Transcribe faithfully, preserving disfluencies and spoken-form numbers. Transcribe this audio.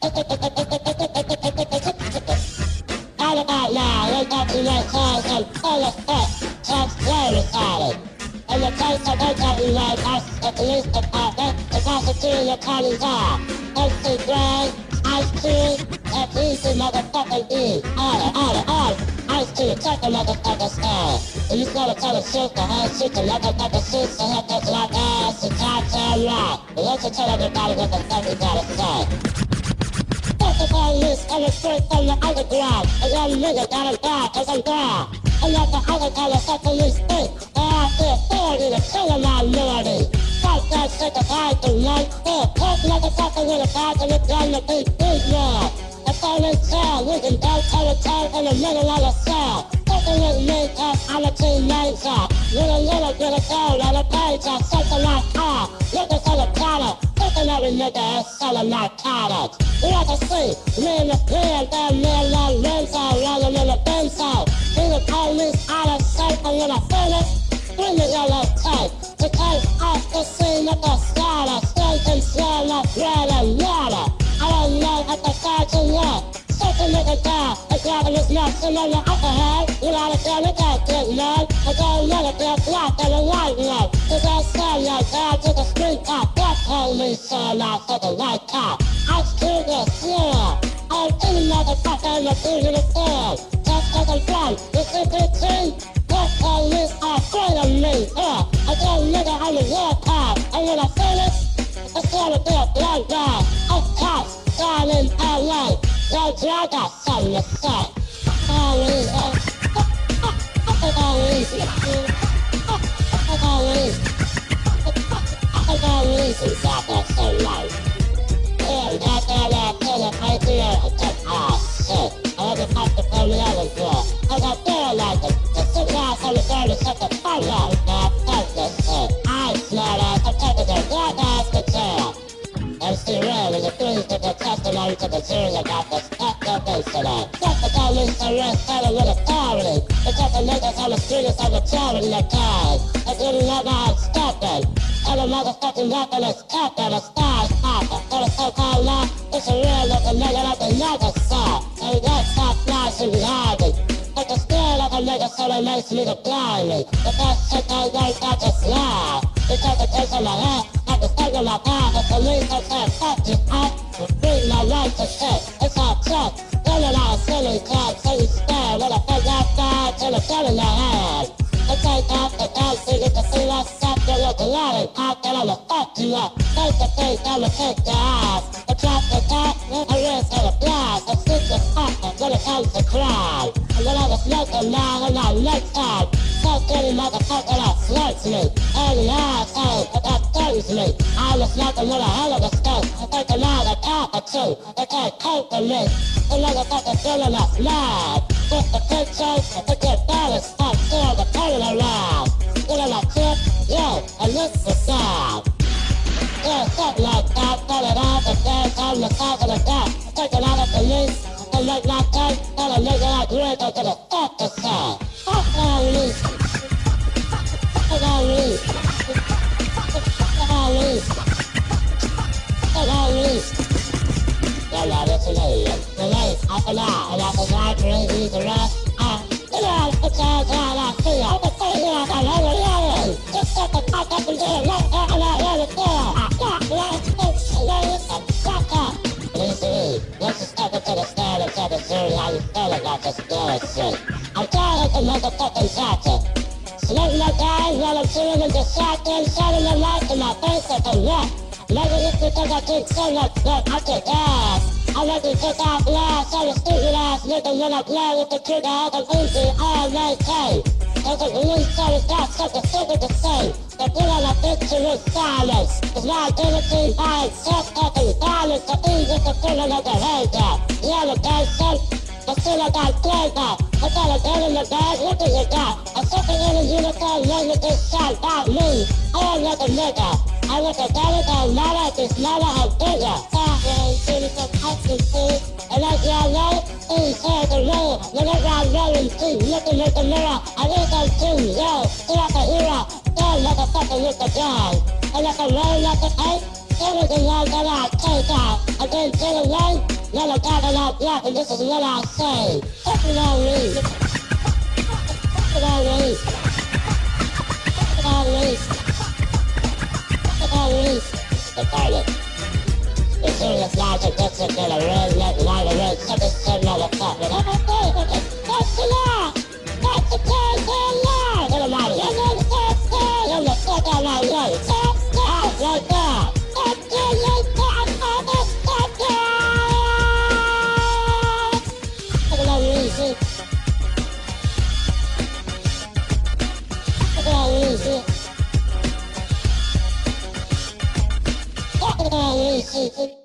All about now, wake up in your cars and full of fit, transferred. And the place of H I V us, the police department, the prosecutor counties are. M C Gray, Ice Cube, and easy motherfucking E. Order, order, order. Ice Cube, check the motherfucker style. And you gotta tell the truth, the whole shit, the motherfucker shit, so help us like ass, and time turn right. But let's tell everybody what the fuck you gotta say. Fuck the police, and the street from the underground. A young nigga got a guy, cause I'm down. And let the other color fuck police think. They're out there authority to kill a minority. Fuck that shit to hide the light. They're punk motherfucker with a bag and a gun to be big now. If I'm in jail, we can go to the town in the middle of the cell. Fucking with me, cause I'm a teenager. With a little bit of gold on a page or something like that. Looking for the product. Fucking every nigga is selling narcotics. You have to see, me and the plan, that man like Renzo, rolling in a Benzo. See the police out of sight, and when I finish, bring the yellow tape. To take off the scene of the slaughter, steak and smell like bread and water. I don't know if the facts are what. Shut the nigga down, and grabbing his nuts and on the alcohol. Without a gun, it got good man. I got another black black and a white one. Cause I saw your dad to the street cop. That police saw out for the white cop. I screwed the floor. I'm any motherfucker in the building of form. Just cause I'm from the C P T. That police are afraid of me. Uh, I got a nigga on the warpath. And when I finish, it's gonna be a blood bag of cops down in L A. Yo, Joe, I got something to say. Police, uh, police, police, police, is out there so loud. Yeah, that's all I tell it right there. I just, ah, shit. I had to pop the phone the other door. I got there like it. Just sit down on the door to shut the phone out. Now, fuck this shit. I smart ass. I'm taking the right ass to jail. M C Real is agrees to the testimony to the jury about the stuff of incident. Fuck the police arrest settled with authority. Because the niggas on the street is on the charity of cars. They didn't know how it's stopping. And the motherfucking weapon is captain, a star stopper. For the so-called law, it's a real looking nigga that they never saw. So he got stop flashing behind me. But the spirit of a nigga so they makes me to blind me. The best shit they learned I just lie. Because it takes on my head, like the thing in my back. The police have said, fuck you out. Bring my life to shit. It's all tough. Running out of silly club, so you stare with a big ass guy till the gun in your hand. They take off the gun so you can see what's up. You look loaded, out there I'ma fuck you up. Face to face, I'ma kick your ass. The drop the top, a risk and a blast. A stick the fucker when it comes to crime. And when I was smoking now and I next time. So dirty motherfucker that flirts me. And the asshole that turns me. I was smoking with a hell of a skunk. I think a lot of talk or two. They can't cope with me. The motherfucker feeling us mad. With the pictures, they get balance up till the turning around. Feeling like tip, yo, and this is sad. Yeah, something like that, pull it out the dance on the side of the gap. Taking out the police, and make my tape, and a nigga like Rico to the fuck the side. Fuck police. Fuck police. Fuck police. Fuck police. Yeah, yeah, this is it. The race, up and out, and up and out, crazy, the rest. Ah, you know, it's all down, I see, I'm the thing, I'm the lower level. Just set the fuck up and do it, right, and I let it go. Ah, fuck, right, it's, ladies, and fuck up. Easy, let's just step into the stand and tell the jury how you feel about this bullshit. I'm tired of the motherfucking doctor. Smoking my guys while I'm chilling in the shotgun, shining the light in my face at the what? Maybe it's because I drink so much blood, I take ass. I let me take out blast on the stupid ass nigga when I play with the trigger of an Uzi all night time. Cause the police always got something stupid to say. They put on a picture with silence. Cause my identity by itself talking violence so easy to figure out the behavior. Yeah, the guy's son, but still I got played out. I got a gun in the bag, what do you got? A second in a uniform ready to get shot by me. I ain't like a nigga. I look at that and not at this, not at how bigger. Sorry, city from Hutchinson. And as y'all know, things hard to roll. Whenever I'm rolling, keep looking at the mirror. I think I'm too low. Feel like a hero. Feel like a fucking with the gun. And like a roll like an eight. There was a one that I take out. I didn't get away. Yellow Cadillac, black, and this is what I say. Fuck it all, Reese. Fuck it all, Reese. Fuck it all, Reese. Fuck it all, Reese. The toilet. The serious logic gets it to the red, red, light, the red, second, second, motherfucker. That's the law. That's the fucking law. Get him out of here. That's the I'm the fuck out of my way. Stop, stop, right now. Stop, stop, right now. Stop, stop, stop. Look at that music. Look at that music. Look at that music.